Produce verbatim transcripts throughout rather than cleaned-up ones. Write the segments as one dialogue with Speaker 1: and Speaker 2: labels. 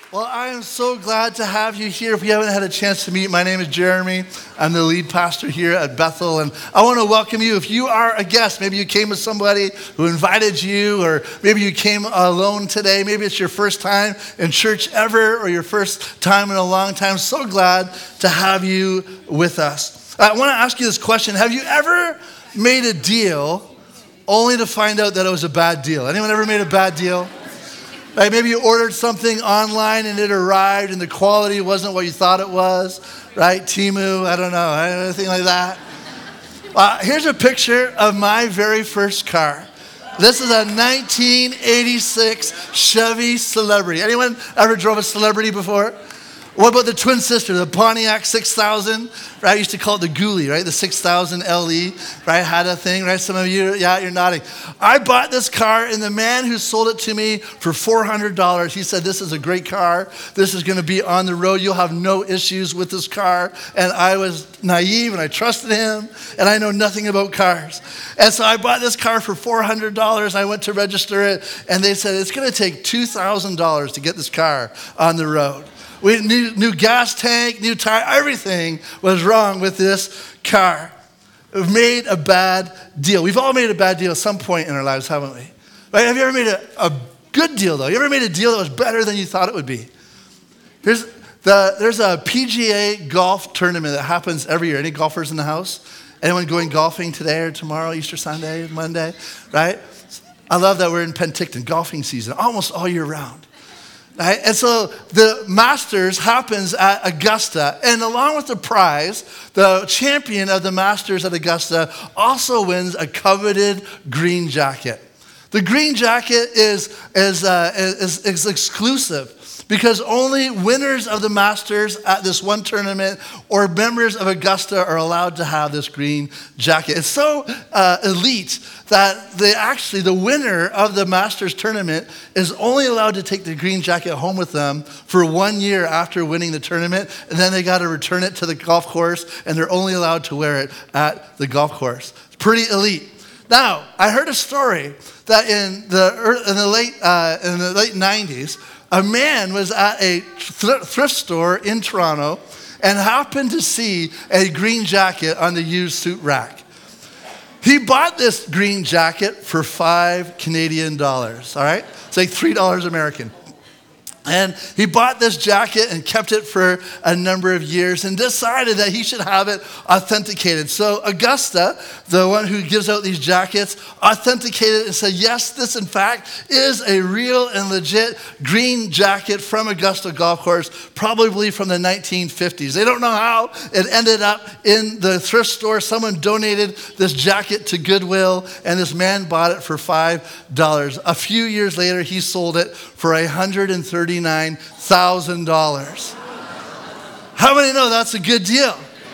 Speaker 1: Well, I am so glad to have you here. If you haven't had a chance to meet, my name is Jeremy. I'm the lead pastor here at Bethel, and I want to welcome you. If you are a guest, maybe you came with somebody who invited you, or maybe you came alone today. Maybe it's your first time in church ever, or your first time in a long time. So glad to have you with us. I want to ask you this question. Have you ever made a deal only to find out that it was a bad deal? Anyone ever made a bad deal? Right, maybe you ordered something online and it arrived and the quality wasn't what you thought it was, right? Temu, I don't know, anything like that. Uh, here's a picture of my very first car. This is a nineteen eighty-six Chevy Celebrity. Anyone ever drove a Celebrity before? What about the twin sister, the Pontiac six thousand, right? I used to call it the Ghoulie, right? The six thousand L E, right? Had a thing, right? Some of you, yeah, you're nodding. I bought this car, and the man who sold it to me for four hundred dollars, he said, this is a great car. This is going to be on the road. You'll have no issues with this car. And I was naive, and I trusted him, and I know nothing about cars. And so I bought this car for four hundred dollars. I went to register it, and they said, it's going to take two thousand dollars to get this car on the road. We had new, new gas tank, new tire, everything was wrong with this car. We've made a bad deal. We've all made a bad deal at some point in our lives, haven't we? Right? Have you ever made a, a good deal, though? You ever made a deal that was better than you thought it would be? Here's the, there's a P G A golf tournament that happens every year. Any golfers in the house? Anyone going golfing today or tomorrow, Easter Sunday, Monday, right? I love that we're in Penticton, golfing season, almost all year round. Right? And so the Masters happens at Augusta, and along with the prize, the champion of the Masters at Augusta also wins a coveted green jacket. The green jacket is, is, uh, is, is exclusive because only winners of the Masters at this one tournament or members of Augusta are allowed to have this green jacket. It's so uh, elite that they actually, the winner of the Masters tournament is only allowed to take the green jacket home with them for one year after winning the tournament, and then they got to return it to the golf course, and they're only allowed to wear it at the golf course. It's pretty elite. Now, I heard a story that in the in the late uh, in the late nineties, a man was at a thrift store in Toronto and happened to see a green jacket on the used suit rack. He bought this green jacket for five Canadian dollars, all right? It's like three dollars American. And he bought this jacket and kept it for a number of years and decided that he should have it authenticated. So Augusta, the one who gives out these jackets, authenticated and said, yes, this in fact is a real and legit green jacket from Augusta Golf Course, probably from the nineteen fifties. They don't know how it ended up in the thrift store. Someone donated this jacket to Goodwill, and this man bought it for five dollars. A few years later, he sold it for one hundred thirty-nine thousand dollars. How many know that's a good deal?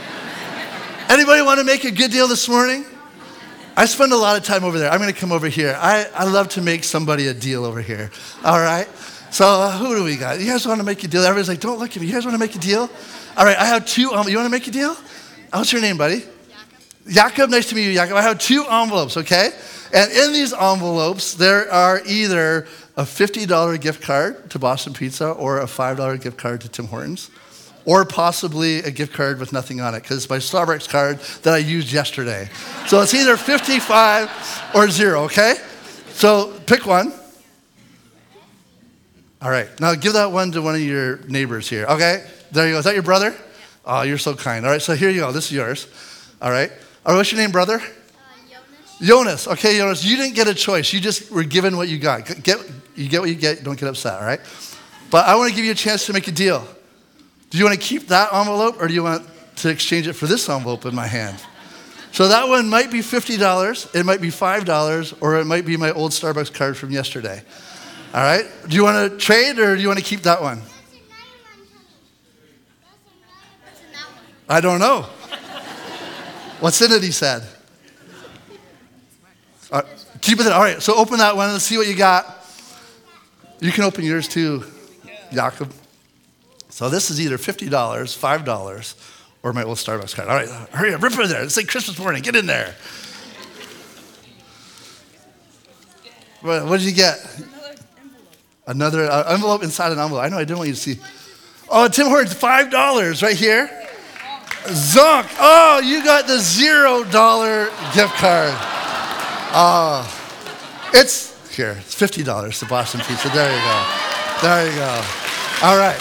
Speaker 1: Anybody want to make a good deal this morning? I spend a lot of time over there. I'm going to come over here. I, I love to make somebody a deal over here. All right? So uh, who do we got? You guys want to make a deal? Everybody's like, don't look at me. You guys want to make a deal? All right, I have two. Um, you want to make a deal? What's your name, buddy? Jacob. Jacob, nice to meet you, Jacob. I have two envelopes, okay? And in these envelopes, there are either a fifty dollars gift card to Boston Pizza or a five dollars gift card to Tim Hortons, or possibly a gift card with nothing on it, because it's my Starbucks card that I used yesterday. So it's either fifty-five or zero, okay? So pick one. All right, now give that one to one of your neighbors here, okay? There you go. Is that your brother? Oh, you're so kind. All right, so here you go. This is yours. All right. All right, what's your name, brother? Jonas. Okay, Jonas, you didn't get a choice. You just were given what you got. Get, you get what you get. Don't get upset, all right? But I want to give you a chance to make a deal. Do you want to keep that envelope, or do you want to exchange it for this envelope in my hand? So that one might be fifty dollars, it might be five dollars, or it might be my old Starbucks card from yesterday. All right? Do you want to trade, or do you want to keep that one? I don't know. What's in it, he said. Uh, keep it there. All right, so open that one and let's see what you got. You can open yours too, Jacob. So this is either fifty dollars, five dollars, or my old Starbucks card. All right, hurry up, rip it in there. It's like Christmas morning. Get in there. What, what did you get? Another uh, envelope inside an envelope. I know I didn't want you to see. Oh, Tim Hortons, five dollars right here. Zonk. Oh, you got the zero dollar gift card. Oh, it's here. It's fifty dollars to Boston Pizza. There you go. There you go. All right.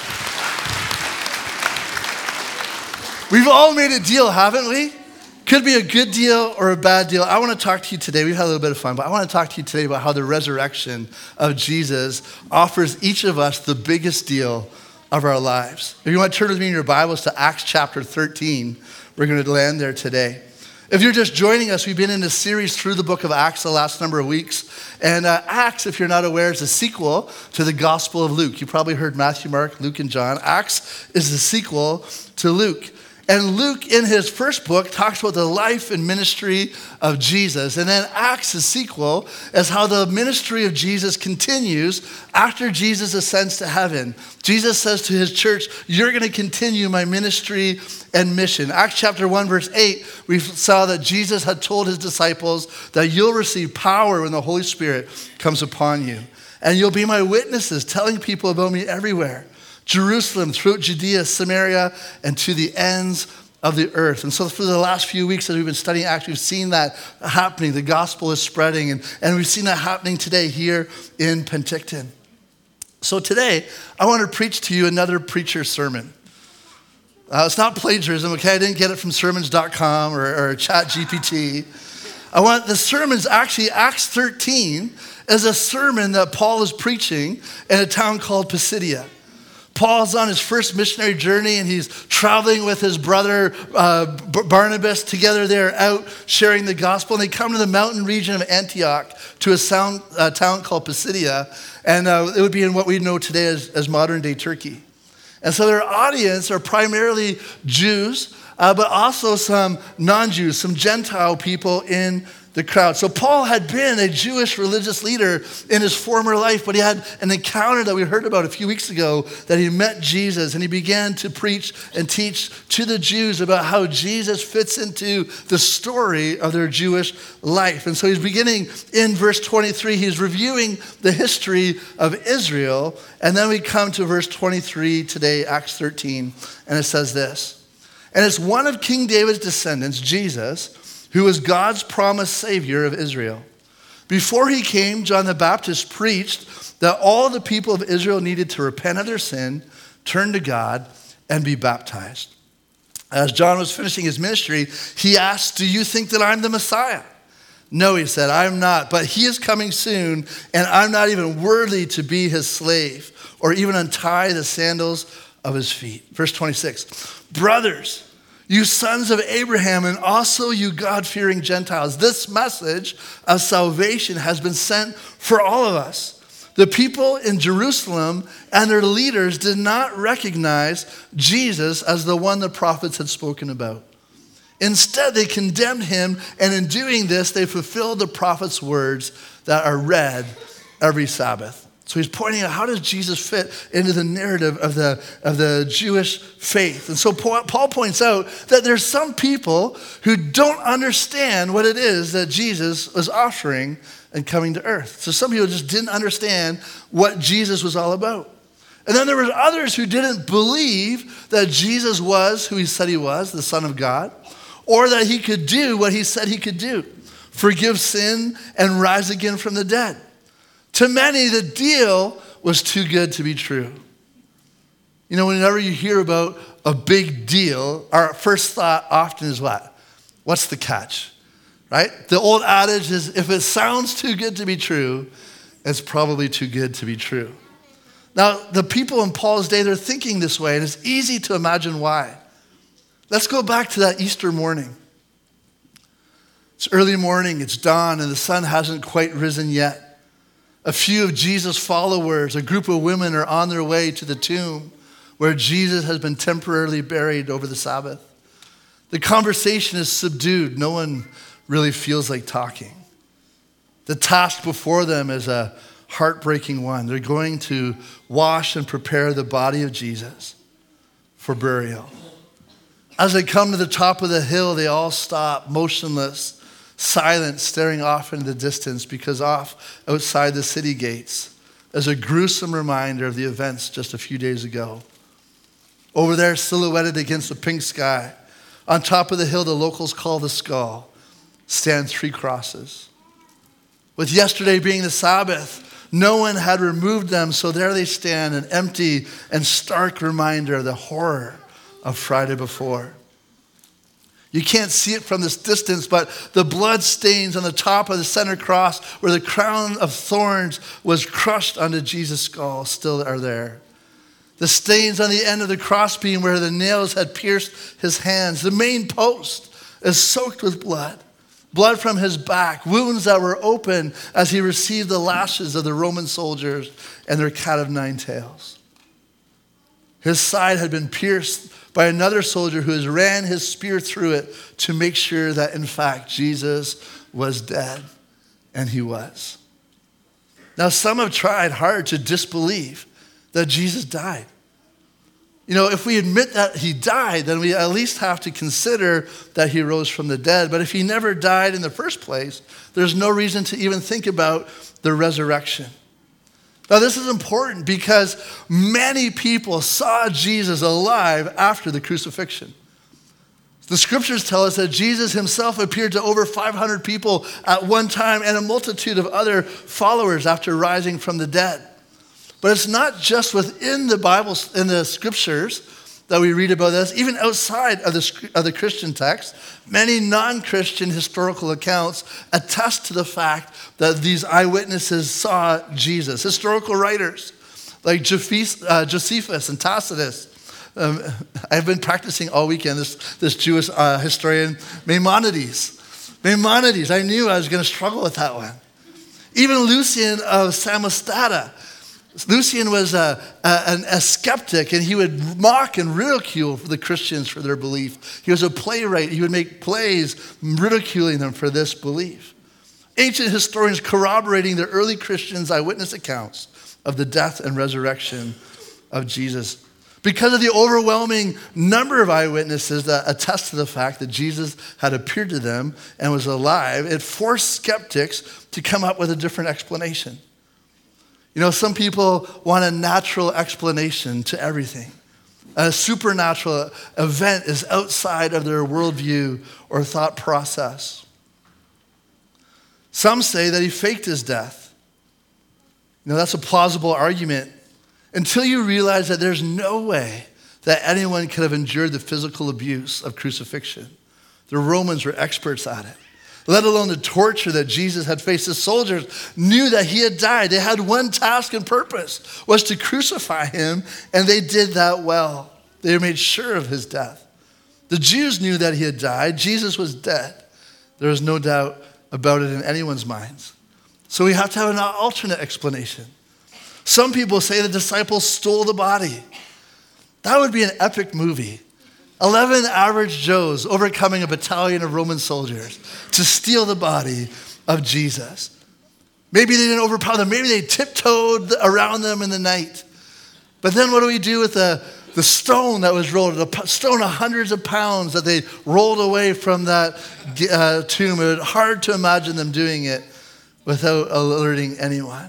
Speaker 1: We've all made a deal, haven't we? Could be a good deal or a bad deal. I want to talk to you today. We've had a little bit of fun, but I want to talk to you today about how the resurrection of Jesus offers each of us the biggest deal of our lives. If you want to turn with me in your Bibles to Acts chapter thirteen, we're going to land there today. If you're just joining us, we've been in a series through the book of Acts the last number of weeks. And uh, Acts, if you're not aware, is a sequel to the Gospel of Luke. You probably heard Matthew, Mark, Luke, and John. Acts is the sequel to Luke. And Luke, in his first book, talks about the life and ministry of Jesus. And then Acts, the sequel, is how the ministry of Jesus continues after Jesus ascends to heaven. Jesus says to his church, you're going to continue my ministry and mission. Acts chapter one, verse eight, we saw that Jesus had told his disciples that you'll receive power when the Holy Spirit comes upon you. And you'll be my witnesses, telling people about me everywhere. Jerusalem, throughout Judea, Samaria, and to the ends of the earth. And so for the last few weeks as we've been studying Acts, we've seen that happening. The gospel is spreading, and, and we've seen that happening today here in Penticton. So today, I want to preach to you another preacher's sermon. Uh, it's not plagiarism, okay? I didn't get it from sermons dot com or, or Chat G P T. I want the sermon's actually, Acts thirteen is a sermon that Paul is preaching in a town called Pisidia. Paul's on his first missionary journey, and he's traveling with his brother uh, Barnabas. Together they're out sharing the gospel, and they come to the mountain region of Antioch to a sound, uh, town called Pisidia, and uh, it would be in what we know today as, as modern-day Turkey. And so their audience are primarily Jews, uh, but also some non-Jews, some Gentile people in the crowd. So Paul had been a Jewish religious leader in his former life, but he had an encounter that we heard about a few weeks ago that he met Jesus, and he began to preach and teach to the Jews about how Jesus fits into the story of their Jewish life. And so he's beginning in verse twenty-three. He's reviewing the history of Israel, and then we come to verse twenty-three today, Acts thirteen, and it says this. And it's one of King David's descendants, Jesus, who was God's promised Savior of Israel. Before he came, John the Baptist preached that all the people of Israel needed to repent of their sin, turn to God, and be baptized. As John was finishing his ministry, he asked, do you think that I'm the Messiah? No, he said, I'm not, but he is coming soon, and I'm not even worthy to be his slave or even untie the sandals of his feet. Verse twenty-six, brothers, you sons of Abraham, and also you God-fearing Gentiles, this message of salvation has been sent for all of us. The people in Jerusalem and their leaders did not recognize Jesus as the one the prophets had spoken about. Instead, they condemned him, and in doing this, they fulfilled the prophet's words that are read every Sabbath. So he's pointing out, how does Jesus fit into the narrative of the, of the Jewish faith? And so Paul points out that there's some people who don't understand what it is that Jesus was offering and coming to earth. So some people just didn't understand what Jesus was all about. And then there were others who didn't believe that Jesus was who he said he was, the Son of God, or that he could do what he said he could do, forgive sin and rise again from the dead. To many, the deal was too good to be true. You know, whenever you hear about a big deal, our first thought often is what? What's the catch, right? The old adage is, if it sounds too good to be true, it's probably too good to be true. Now, the people in Paul's day, they're thinking this way, and it's easy to imagine why. Let's go back to that Easter morning. It's early morning, it's dawn, and the sun hasn't quite risen yet. A few of Jesus' followers, a group of women, are on their way to the tomb where Jesus has been temporarily buried over the Sabbath. The conversation is subdued. No one really feels like talking. The task before them is a heartbreaking one. They're going to wash and prepare the body of Jesus for burial. As they come to the top of the hill, they all stop, motionless, silent, staring off into the distance, because off outside the city gates, as a gruesome reminder of the events just a few days ago. Over there, silhouetted against the pink sky, on top of the hill the locals call the Skull, stand three crosses. With yesterday being the Sabbath, no one had removed them, so there they stand, an empty and stark reminder of the horror of Friday before. You can't see it from this distance, but the blood stains on the top of the center cross where the crown of thorns was crushed onto Jesus' skull still are there. The stains on the end of the crossbeam where the nails had pierced his hands. The main post is soaked with blood. Blood from his back, wounds that were open as he received the lashes of the Roman soldiers and their cat of nine tails. His side had been pierced by another soldier who has ran his spear through it to make sure that, in fact, Jesus was dead, and he was. Now, some have tried hard to disbelieve that Jesus died. You know, if we admit that he died, then we at least have to consider that he rose from the dead. But if he never died in the first place, there's no reason to even think about the resurrection. Now, this is important because many people saw Jesus alive after the crucifixion. The scriptures tell us that Jesus himself appeared to over five hundred people at one time and a multitude of other followers after rising from the dead. But it's not just within the Bible, in the scriptures, that we read about this. Even outside of the, of the Christian text, many non-Christian historical accounts attest to the fact that these eyewitnesses saw Jesus. Historical writers like Josephus and Tacitus. Um, I've been practicing all weekend this, this Jewish uh, historian, Maimonides. Maimonides, I knew I was going to struggle with that one. Even Lucian of Samosata. Lucian was a, a, a skeptic, and he would mock and ridicule the Christians for their belief. He was a playwright. He would make plays ridiculing them for this belief. Ancient historians corroborating the early Christians' eyewitness accounts of the death and resurrection of Jesus. Because of the overwhelming number of eyewitnesses that attest to the fact that Jesus had appeared to them and was alive, it forced skeptics to come up with a different explanation. You know, some people want a natural explanation to everything. A supernatural event is outside of their worldview or thought process. Some say that he faked his death. You know, that's a plausible argument until you realize that there's no way that anyone could have endured the physical abuse of crucifixion. The Romans were experts at it. Let alone the torture that Jesus had faced. The soldiers knew that he had died. They had one task and purpose, was to crucify him, and they did that well. They made sure of his death. The Jews knew that he had died. Jesus was dead. There was no doubt about it in anyone's minds. So we have to have an alternate explanation. Some people say the disciples stole the body. That would be an epic movie. Eleven average Joes overcoming a battalion of Roman soldiers to steal the body of Jesus. Maybe they didn't overpower them. Maybe they tiptoed around them in the night. But then what do we do with the, the stone that was rolled, the stone of hundreds of pounds that they rolled away from that uh, tomb? It was hard to imagine them doing it without alerting anyone.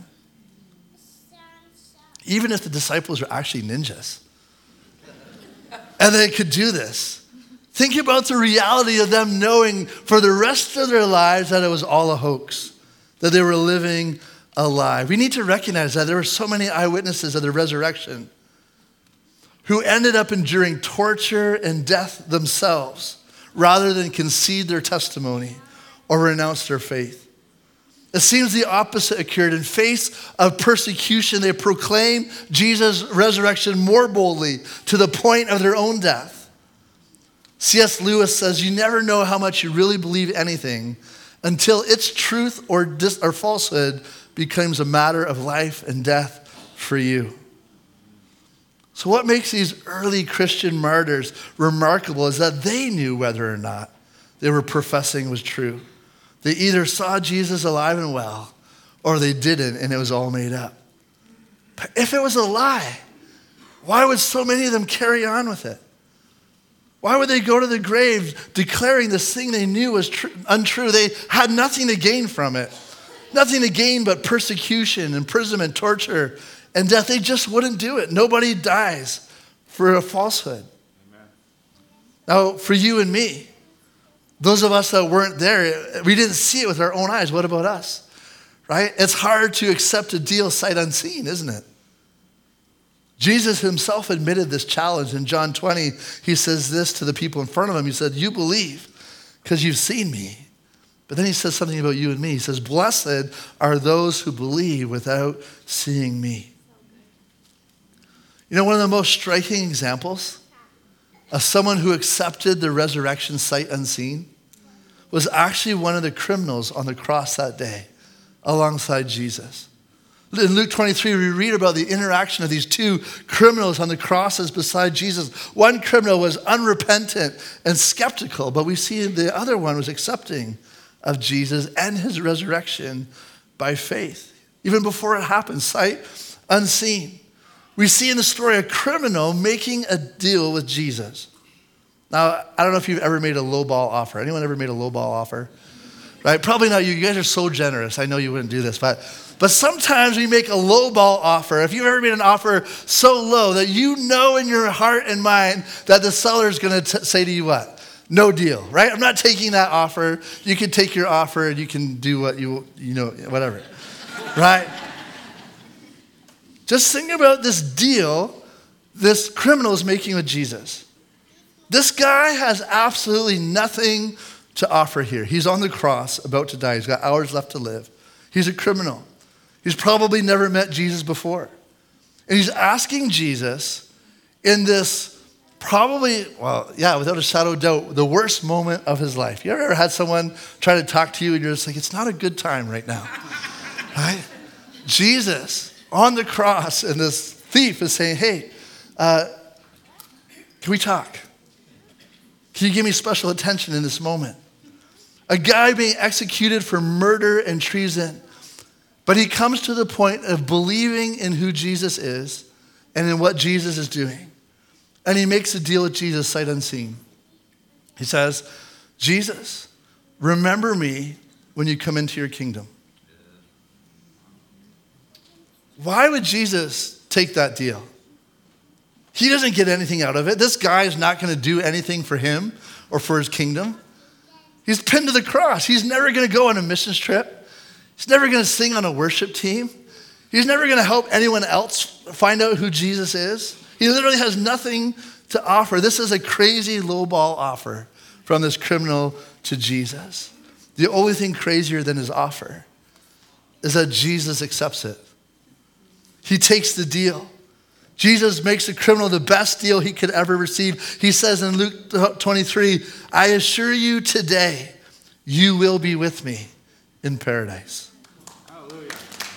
Speaker 1: Even if the disciples were actually ninjas. And they could do this. Think about the reality of them knowing for the rest of their lives that it was all a hoax, that they were living a lie. We need to recognize that there were so many eyewitnesses of the resurrection who ended up enduring torture and death themselves rather than concede their testimony or renounce their faith. It seems the opposite occurred. In face of persecution, they proclaimed Jesus' resurrection more boldly to the point of their own death. C S Lewis says, you never know how much you really believe anything until its truth or, dis- or falsehood becomes a matter of life and death for you. So what makes these early Christian martyrs remarkable is that they knew whether or not they were professing was true. They either saw Jesus alive and well, or they didn't, and it was all made up. But if it was a lie, why would so many of them carry on with it? Why would they go to the grave declaring this thing they knew was tr- untrue? They had nothing to gain from it. Nothing to gain but persecution, imprisonment, torture, and death. They just wouldn't do it. Nobody dies for a falsehood. Amen. Now, for you and me, those of us that weren't there, we didn't see it with our own eyes. What about us? Right? It's hard to accept a deal sight unseen, isn't it? Jesus himself admitted this challenge. In John twenty, he says this to the people in front of him. He said, you believe because you've seen me. But then he says something about you and me. He says, blessed are those who believe without seeing me. You know, one of the most striking examples of someone who accepted the resurrection sight unseen was actually one of the criminals on the cross that day alongside Jesus. In Luke twenty-three, we read about the interaction of these two criminals on the crosses beside Jesus. One criminal was unrepentant and skeptical, but we see the other one was accepting of Jesus and his resurrection by faith. Even before it happened, sight unseen. We see in the story a criminal making a deal with Jesus. Now, I don't know if you've ever made a lowball offer. Anyone ever made a lowball offer? Right? Probably not you. You guys are so generous. I know you wouldn't do this, but But sometimes we make a lowball offer. If you've ever made an offer so low that you know in your heart and mind that the seller is going to say to you what? No deal, right? I'm not taking that offer. You can take your offer and you can do what you, you know, whatever, right? Just think about this deal this criminal is making with Jesus. This guy has absolutely nothing to offer here. He's on the cross, about to die. He's got hours left to live. He's a criminal. He's probably never met Jesus before. And he's asking Jesus in this probably, well, yeah, without a shadow of doubt, the worst moment of his life. You ever had someone try to talk to you and you're just like, it's not a good time right now, right? Jesus on the cross, and this thief is saying, hey, uh, can we talk? Can you give me special attention in this moment? A guy being executed for murder and treason. But he comes to the point of believing in who Jesus is and in what Jesus is doing. And he makes a deal with Jesus sight unseen. He says, Jesus, remember me when you come into your kingdom. Why would Jesus take that deal? He doesn't get anything out of it. This guy is not going to do anything for him or for his kingdom. He's pinned to the cross. He's never going to go on a missions trip. He's never going to sing on a worship team. He's never going to help anyone else find out who Jesus is. He literally has nothing to offer. This is a crazy lowball offer from this criminal to Jesus. The only thing crazier than his offer is that Jesus accepts it. He takes the deal. Jesus makes the criminal the best deal he could ever receive. He says in Luke twenty-three, I assure you today, you will be with me in paradise. Hallelujah.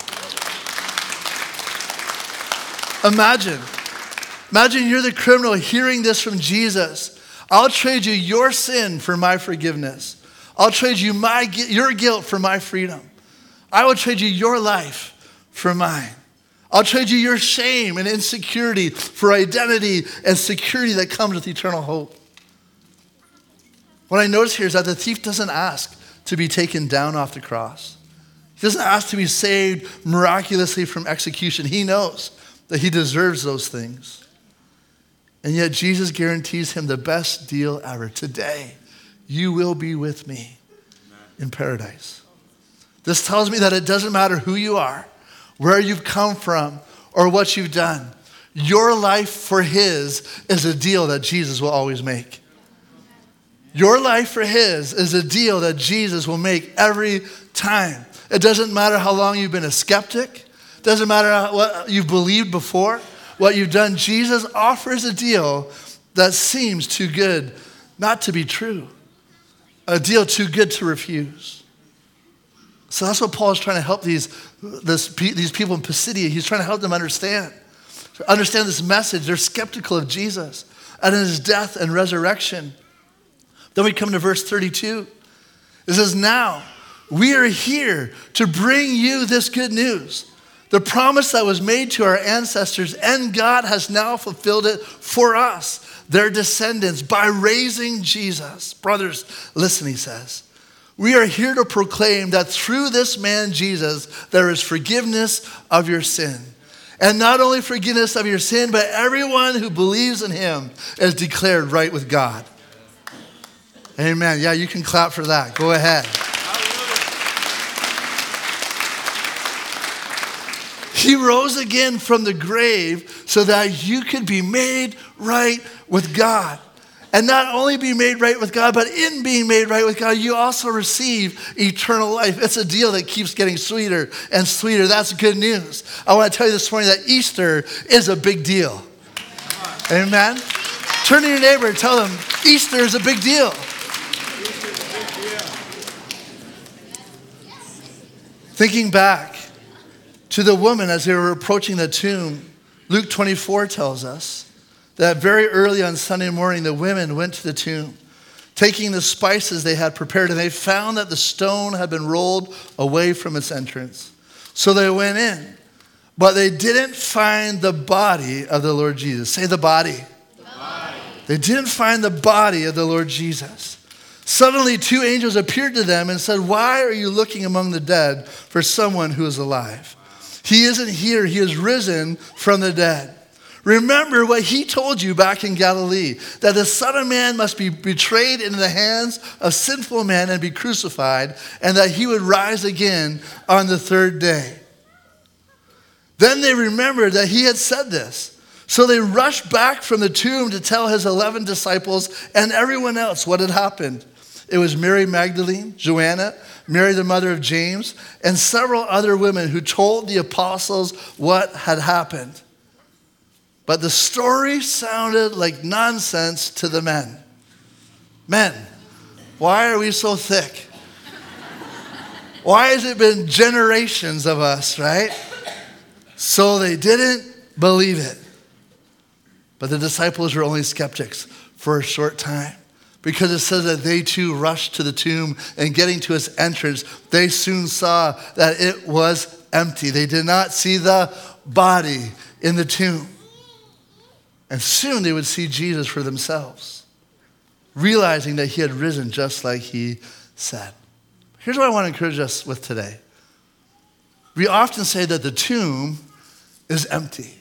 Speaker 1: Imagine, imagine you're the criminal hearing this from Jesus. I'll trade you your sin for my forgiveness. I'll trade you my your guilt for my freedom. I will trade you your life for mine. I'll trade you your shame and insecurity for identity and security that comes with eternal hope. What I notice here is that the thief doesn't ask to be taken down off the cross. He doesn't ask to be saved miraculously from execution. He knows that he deserves those things. And yet Jesus guarantees him the best deal ever. Today, you will be with me in paradise. This tells me that it doesn't matter who you are, where you've come from, or what you've done. Your life for his is a deal that Jesus will always make. Your life for his is a deal that Jesus will make every time. It doesn't matter how long you've been a skeptic. It doesn't matter what you've believed before, what you've done. Jesus offers a deal that seems too good not to be true. A deal too good to refuse. So that's what Paul is trying to help these, this, these people in Pisidia. He's trying to help them understand. Understand this message. They're skeptical of Jesus and his death and resurrection. Then we come to verse thirty-two. It says, now we are here to bring you this good news. The promise that was made to our ancestors, and God has now fulfilled it for us, their descendants, by raising Jesus. Brothers, listen, he says. We are here to proclaim that through this man, Jesus, there is forgiveness of your sin. And not only forgiveness of your sin, but everyone who believes in him is declared right with God. Amen. Yeah, you can clap for that. Go ahead. He rose again from the grave so that you could be made right with God. And not only be made right with God, but in being made right with God, you also receive eternal life. It's a deal that keeps getting sweeter and sweeter. That's good news. I want to tell you this morning that Easter is a big deal. Amen? Turn to your neighbor and tell them, Easter is a big deal. Thinking back to the woman as they were approaching the tomb, Luke twenty-four tells us that very early on Sunday morning, the women went to the tomb, taking the spices they had prepared, and they found that the stone had been rolled away from its entrance. So they went in, but they didn't find the body of the Lord Jesus. Say the body.
Speaker 2: The body.
Speaker 1: They didn't find the body of the Lord Jesus. Suddenly, two angels appeared to them and said, "Why are you looking among the dead for someone who is alive? He isn't here. He is risen from the dead. Remember what he told you back in Galilee, that the Son of Man must be betrayed into the hands of sinful men and be crucified, and that he would rise again on the third day." Then they remembered that he had said this. So they rushed back from the tomb to tell his eleven disciples and everyone else what had happened. It was Mary Magdalene, Joanna, Mary the mother of James, and several other women who told the apostles what had happened. But the story sounded like nonsense to the men. Men, why are we so thick? Why has it been generations of us, right? So they didn't believe it. But the disciples were only skeptics for a short time, because it says that they too rushed to the tomb, and getting to its entrance, they soon saw that it was empty. They did not see the body in the tomb. And soon they would see Jesus for themselves, realizing that he had risen just like he said. Here's what I want to encourage us with today. We often say that the tomb is empty.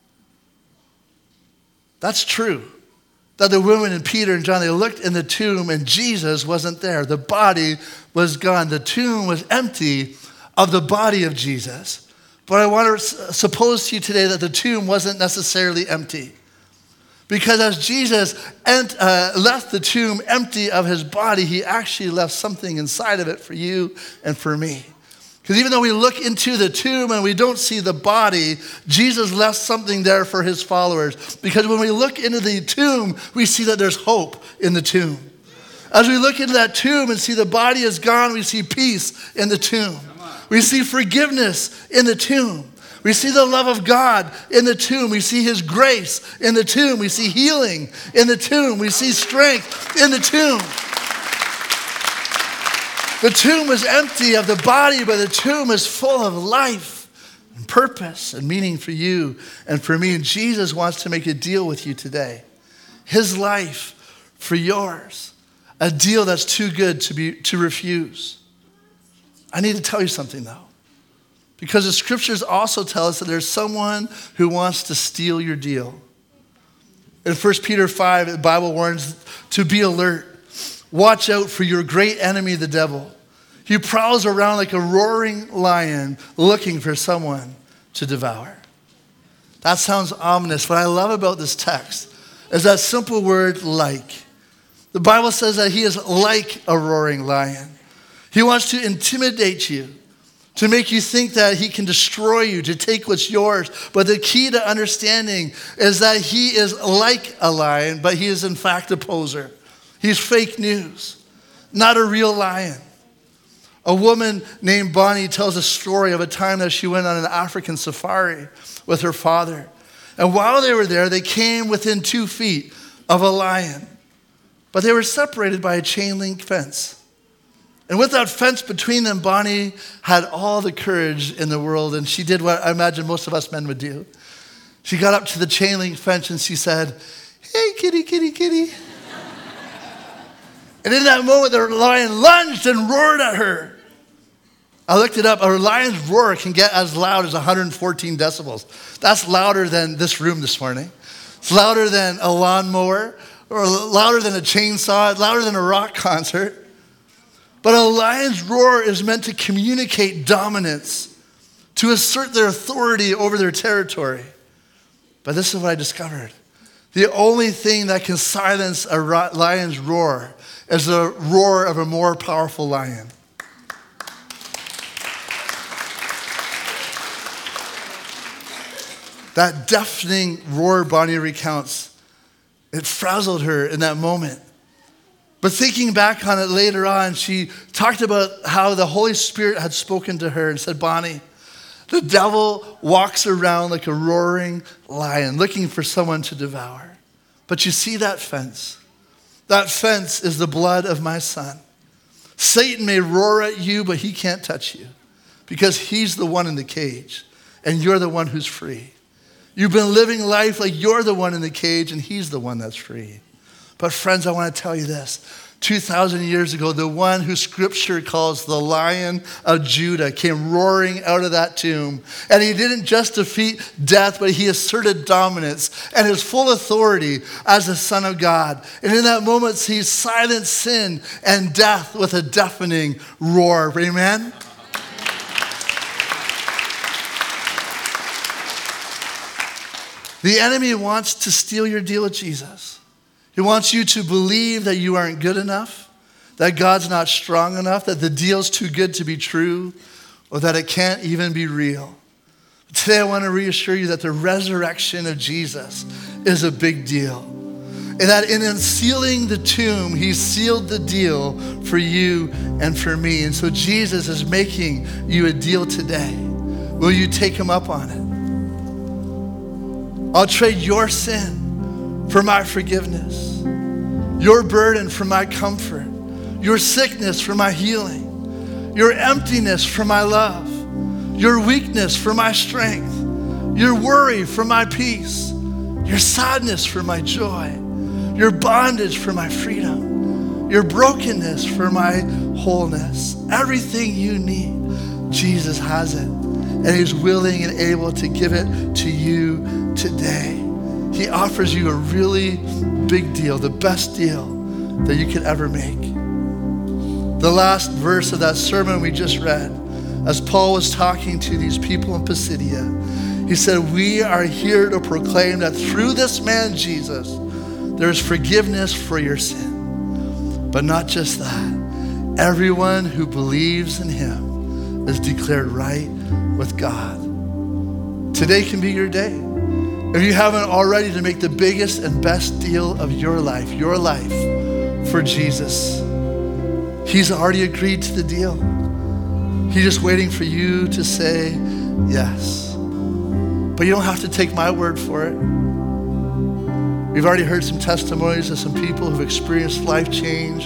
Speaker 1: That's true. That the women and Peter and John, they looked in the tomb and Jesus wasn't there. The body was gone. The tomb was empty of the body of Jesus. But I want to suppose to you today that the tomb wasn't necessarily empty. Because as Jesus ent, uh, left the tomb empty of his body, he actually left something inside of it for you and for me. Because even though we look into the tomb and we don't see the body, Jesus left something there for his followers. Because when we look into the tomb, we see that there's hope in the tomb. As we look into that tomb and see the body is gone, we see peace in the tomb. We see forgiveness in the tomb. We see the love of God in the tomb. We see his grace in the tomb. We see healing in the tomb. We see strength in the tomb. The tomb was empty of the body, but the tomb is full of life and purpose and meaning for you and for me. And Jesus wants to make a deal with you today. His life for yours. A deal that's too good to be to refuse. I need to tell you something though. Because the scriptures also tell us that there's someone who wants to steal your deal. In First Peter five, the Bible warns to be alert. Watch out for your great enemy, the devil. He prowls around like a roaring lion looking for someone to devour. That sounds ominous. What I love about this text is that simple word, like. The Bible says that he is like a roaring lion. He wants to intimidate you, to make you think that he can destroy you, to take what's yours. But the key to understanding is that he is like a lion, but he is in fact a poser. He's fake news, not a real lion. A woman named Bonnie tells a story of a time that she went on an African safari with her father. And while they were there, they came within two feet of a lion. But they were separated by a chain link fence. And with that fence between them, Bonnie had all the courage in the world, and she did what I imagine most of us men would do. She got up to the chain link fence and she said, "Hey, kitty, kitty, kitty. And in that moment, the lion lunged and roared at her. I looked it up. A lion's roar can get as loud as one hundred fourteen decibels. That's louder than this room this morning. It's louder than a lawnmower, or louder than a chainsaw, louder than a rock concert. But a lion's roar is meant to communicate dominance, to assert their authority over their territory. But this is what I discovered. The only thing that can silence a lion's roar is the roar of a more powerful lion. That deafening roar, Bonnie recounts, it frazzled her in that moment. But thinking back on it later on, she talked about how the Holy Spirit had spoken to her and said, Bonnie, the devil walks around like a roaring lion looking for someone to devour. But you see that fence? That fence is the blood of my son. Satan may roar at you, but he can't touch you because he's the one in the cage and you're the one who's free. You've been living life like you're the one in the cage and he's the one that's free. But friends, I want to tell you this. two thousand years ago, the one who Scripture calls the Lion of Judah came roaring out of that tomb. And he didn't just defeat death, but he asserted dominance and his full authority as the Son of God. And in that moment, he silenced sin and death with a deafening roar. Amen? The enemy wants to steal your deal with Jesus. He wants you to believe that you aren't good enough, that God's not strong enough, that the deal's too good to be true, or that it can't even be real. Today I want to reassure you that the resurrection of Jesus is a big deal. And that in unsealing the tomb, he sealed the deal for you and for me. And so Jesus is making you a deal today. Will you take him up on it? I'll trade your sin for my forgiveness, your burden for my comfort, your sickness for my healing, your emptiness for my love, your weakness for my strength, your worry for my peace, your sadness for my joy, your bondage for my freedom, your brokenness for my wholeness. Everything you need, Jesus has it. And he's willing and able to give it to you today. He offers you a really big deal, the best deal that you could ever make. The last verse of that sermon we just read, as Paul was talking to these people in Pisidia, he said, we are here to proclaim that through this man, Jesus, there's forgiveness for your sin. But not just that. Everyone who believes in him is declared right with God. Today can be your day. If you haven't already, to make the biggest and best deal of your life, your life for Jesus. He's already agreed to the deal. He's just waiting for you to say yes. But you don't have to take my word for it. We've already heard some testimonies of some people who've experienced life change,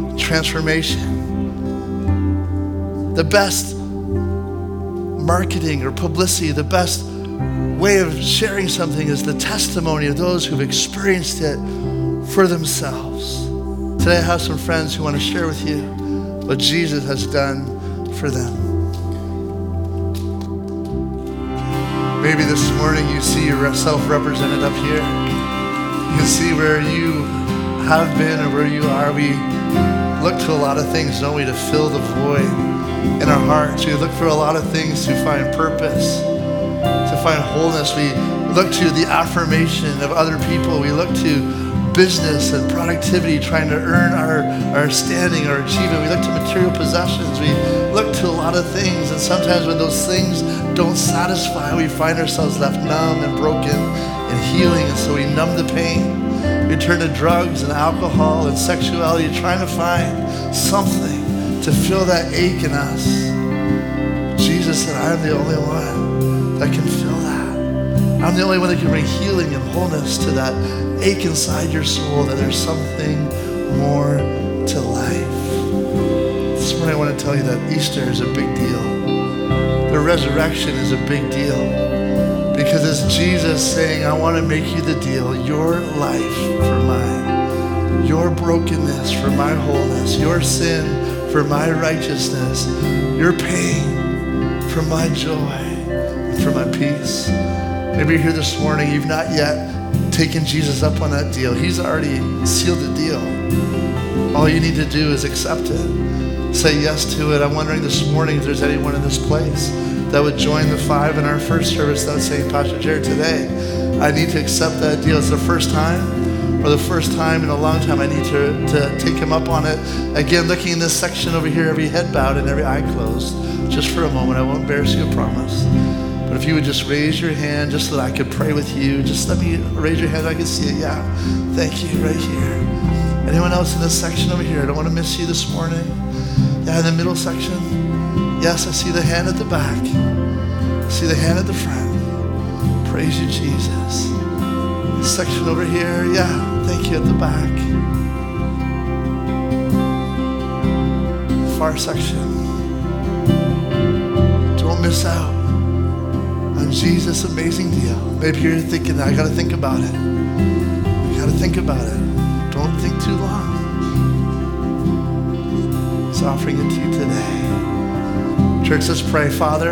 Speaker 1: transformation. The best marketing or publicity, the best way of sharing something is the testimony of those who've experienced it for themselves. Today I have some friends who want to share with you what Jesus has done for them. Maybe this morning you see yourself represented up here. You can see where you have been or where you are. We look to a lot of things, don't we, to fill the void in our hearts. We look for a lot of things to find purpose, to find wholeness. We look to the affirmation of other people. We look to business and productivity, trying to earn our, our standing, our achievement. We look to material possessions. We look to a lot of things. And sometimes when those things don't satisfy, we find ourselves left numb and broken and healing. And so we numb the pain. We turn to drugs and alcohol and sexuality, trying to find something to fill that ache in us. Jesus said, I'm the only one that can fill that. I'm the only one that can bring healing and wholeness to that ache inside your soul, that there's something more to life. This morning I want to tell you that Easter is a big deal. The resurrection is a big deal. Because it's Jesus saying, I want to make you the deal, your life for mine. Your your brokenness for my wholeness, your sin for my righteousness, your pain for my joy, and for my peace. Maybe you're here this morning, you've not yet taken Jesus up on that deal. He's already sealed the deal. All you need to do is accept it. Say yes to it. I'm wondering this morning if there's anyone in this place that would join the five in our first service that would say, Pastor Jared, today I need to accept that deal. It's the first time, or the first time in a long time I need to, to take him up on it. Again, looking in this section over here, every head bowed and every eye closed, just for a moment. I won't embarrass you, I promise. But if you would just raise your hand just so that I could pray with you, just let me raise your hand so I can see it. Yeah, thank you, right here. Anyone else in this section over here? I don't want to miss you this morning. Yeah, in the middle section. Yes, I see the hand at the back. I see the hand at the front. Praise you, Jesus. This section over here, yeah, thank you at the back. Far section. Don't miss out on Jesus' amazing deal. Maybe you're thinking, I gotta think about it. I gotta think about it. Don't think too long. He's offering it to you today. Church, let's pray. Father,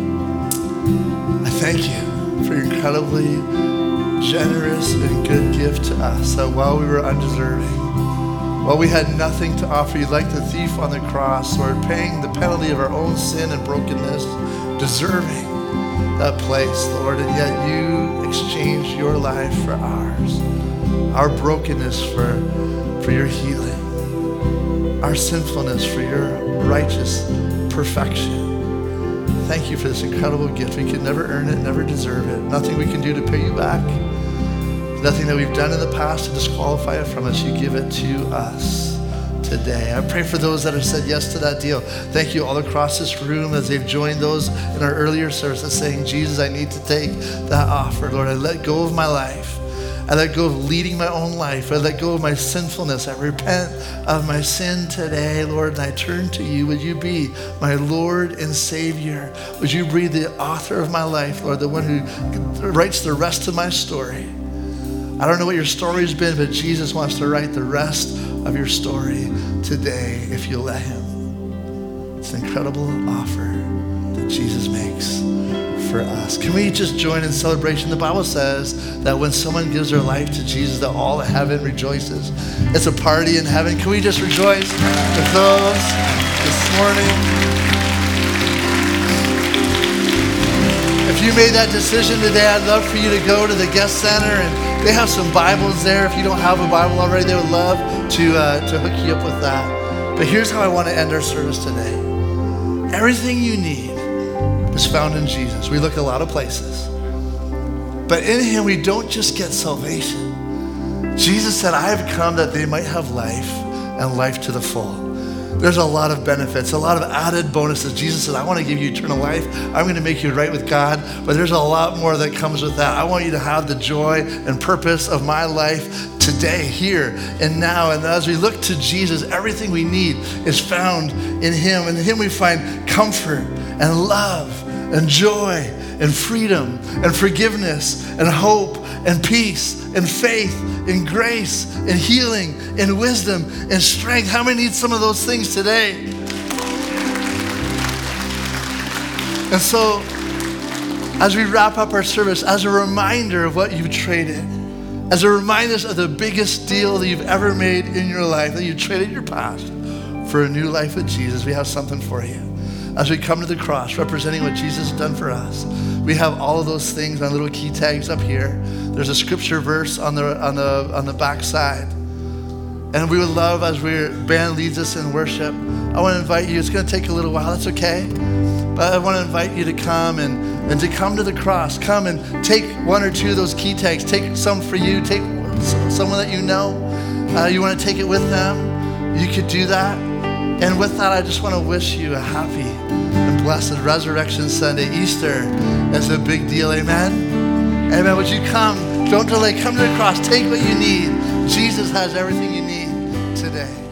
Speaker 1: I thank you for your incredibly generous and good gift to us, that while we were undeserving, while we had nothing to offer you, like the thief on the cross, Lord, paying the penalty of our own sin and brokenness, deserving that place, Lord, and yet you exchanged your life for ours, our brokenness for, for your healing, our sinfulness for your righteous perfection. Thank you for this incredible gift. We can never earn it, never deserve it. Nothing we can do to pay you back. Nothing that we've done in the past to disqualify it from us. You give it to us today. I pray for those that have said yes to that deal. Thank you all across this room as they've joined those in our earlier services saying, Jesus, I need to take that offer. Lord, I let go of my life. I let go of leading my own life. I let go of my sinfulness. I repent of my sin today, Lord, and I turn to you. Would you be my Lord and Savior? Would you be the author of my life, Lord, the one who writes the rest of my story? I don't know what your story has been, but Jesus wants to write the rest of your story today if you let him. It's an incredible offer that Jesus makes for us. Can we just join in celebration? The Bible says that when someone gives their life to Jesus, that all of heaven rejoices. It's a party in heaven. Can we just rejoice with those this morning? If you made that decision today, I'd love for you to go to the guest center, and they have some Bibles there. If you don't have a Bible already, they would love to, uh, to hook you up with that. But here's how I want to end our service today. Everything you need is found in Jesus. We look a lot of places, but in him we don't just get salvation. Jesus said, I have come that they might have life and life to the full. There's a lot of benefits, a lot of added bonuses. Jesus said, I want to give you eternal life. I'm going to make you right with God, but there's a lot more that comes with that. I want you to have the joy and purpose of my life today, here and now. And as we look to Jesus, everything we need is found in him. And in him we find comfort and love and joy and freedom and forgiveness and hope and peace and faith and grace and healing and wisdom and strength. How many need some of those things today? And so as we wrap up our service, as a reminder of what you've traded, as a reminder of the biggest deal that you've ever made in your life, that you traded your past for a new life with Jesus, we have something for you. As we come to the cross, representing what Jesus has done for us, we have all of those things on little key tags up here. There's a scripture verse on the on the on the back side. And we would love, as our band leads us in worship, I want to invite you. It's going to take a little while. That's okay. But I want to invite you to come and, and to come to the cross. Come and take one or two of those key tags. Take some for you. Take someone that you know. Uh, you want to take it with them. You could do that. And with that, I just want to wish you a happy and blessed Resurrection Sunday. Easter is a big deal. Amen? Amen. Would you come? Don't delay. Come to the cross. Take what you need. Jesus has everything you need today.